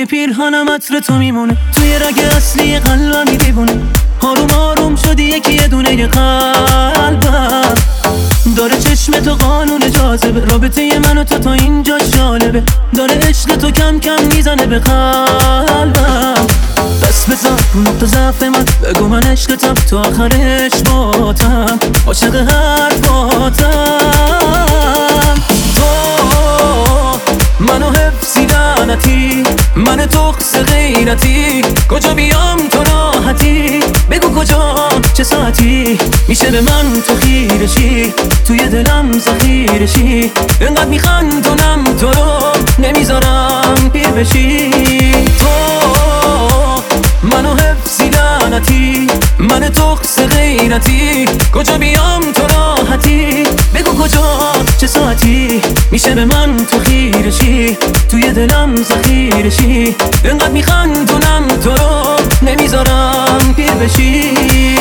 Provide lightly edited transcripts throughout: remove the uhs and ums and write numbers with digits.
توی پیرهنم عطر تو میمونه، توی رگ اصلی قلبم دیوونه. آروم آروم شدی یکی یه دونه قلبم، داره چشم تو قانون جاذبه، رابطه من و تو تا اینجا جالبه، داره عشق تو کم کم میزنه به قلبم. دست بزن رو نقطه ضعف من، بگو من عشقتم تو آخرش باتم، عاشق حرفاتم. تو منو حفظی لعنتی، من تخص غیرتی، کجا بیام تو راحتی، بگو کجا چه ساعتی میشه به من تو خیرشی، توی دلم ذخیرشی، انقدر میخندونم تو رو نمیذارم پیر بشی. تو منو حفظی لعنتی، من تخص غیرتی، کجا بیام تو راحتی، بگو کجا چه ساعتی میشه به من تو خیرشی، توی دلم ذخیرشی، انقدر میخندونم تو رو نمیذارم پیر بشی.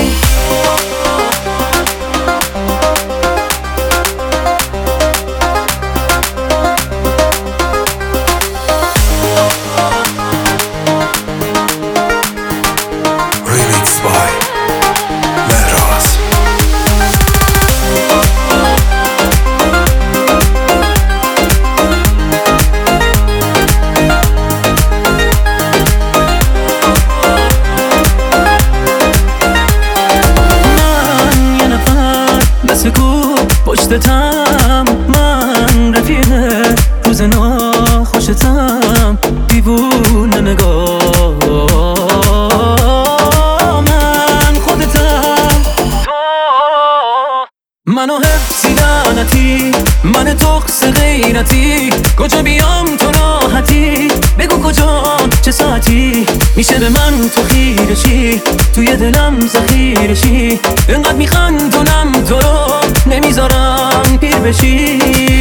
پشتتم من رفیق روز ناخوشتم، دیوونه نگاه من خودتم. تو منو حفظی لعنتی، من تخص غیرتی، کجا بیام تو راحتی، بگو کجا چه ساعتی میشه به من تو خیرشی، توی دلم ذخیرشی، انقدر میخندونم تو رو نمیذارم پیر بشی.